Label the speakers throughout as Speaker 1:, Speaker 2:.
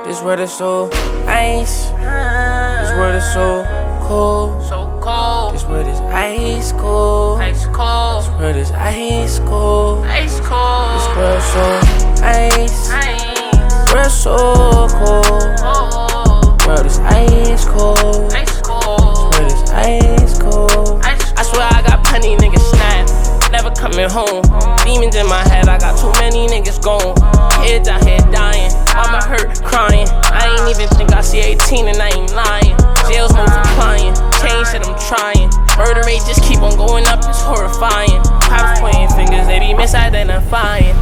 Speaker 1: This world is so ice. This world is so cold. This world is ice cold. This world is ice cold. This world is so ice. This world is so cold. This world is ice cold. This world is ice cold.
Speaker 2: I swear I got plenty niggas snap, never coming home. Demons in my head, I got too many niggas gone. Kids out here dying, mama hurt, crying. I ain't even think I see 18 and I ain't lying. Jails multiplying, change that I'm trying. Murder rate just keep on going up, it's horrifying. Cops pointing fingers, they be misidentifying.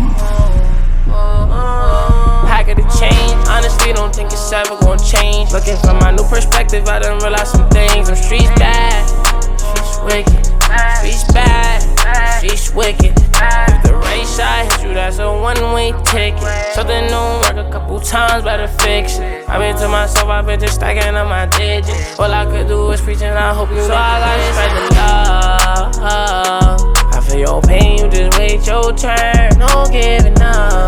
Speaker 2: Pack of the change, honestly don't think it's ever gonna change. Looking from my new perspective, I done realized some things. Them streets bad, streets wicked. Streets bad, streets wicked. If the right side hits you, that's a one-way ticket. Something don't work a couple times, better fix it. I've been to myself, I've been just stacking up my digits. All I could do is preach and I hope you so I gotta spread the love. I feel your pain, you just wait your turn. No giving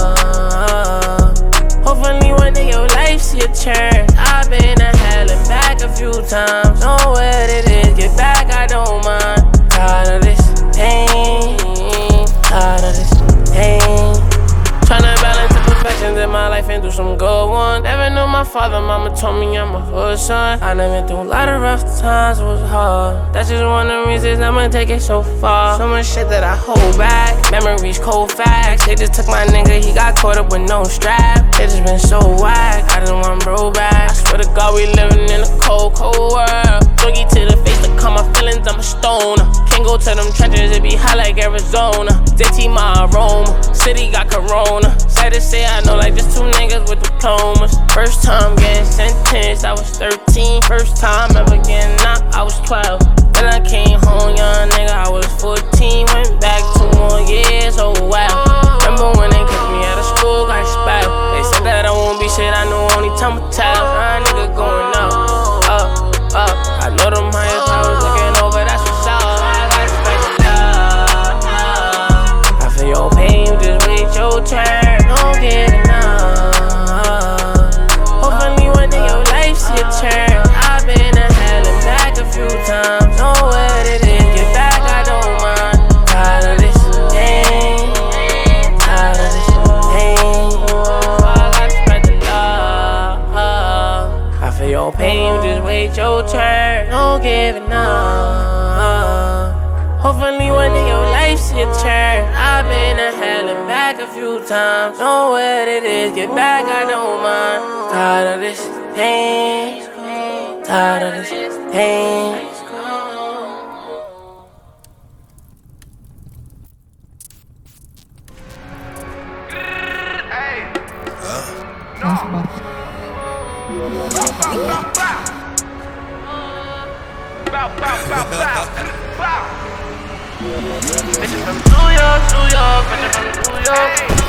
Speaker 2: up. Hopefully one day your life see a turn. I've been to hell and back a few times. Know what it is, get back, I don't mind. Tired of this pain, tired of this pain. Tryna balance the perfections in my life and do some good ones. Never knew my father, mama told me I'm a hood son. I done been through a lot of rough times, it was hard. That's just one of the reasons I'ma take it so far. So much shit that I hold back, memories cold facts. They just took my nigga, he got caught up with no strap. It just been so whack, I just want bro back. I swear to God we living in a cold, cold world. Doggy to the face to calm my feelings, I'm a stoner. Can't go to them trenches, it be hot like Arizona. Dirty my aroma, city got corona. Sad to say I know like just two niggas with diplomas. First time getting sentenced, I was 13. First time ever getting knocked, I was 12. Then I came home, young nigga, I was 14. Went back 2 more years, oh wow. Remember when they kicked me out of school, got expelled. They said that I won't be shit, I know only time will tell. Nah, nigga going up, up, up. I know them higher powers looking over, that's what's up. I got respect the love. I feel your pain, you just wait your turn. No giving up. Hopefully one day your life see a turn. I've been to hell and back a few times. Know what it is, get back, I don't mind. Tired of this pain, tired of this pain. I got spread the love. I feel your pain, you just wait your turn. No giving up. Hopefully one day your life see a turn. I've been to hell and back a few times. Know what it is, get back, I don't mind. Tired of this pain, tired of this pain. Bitches from New York, bitches from New York.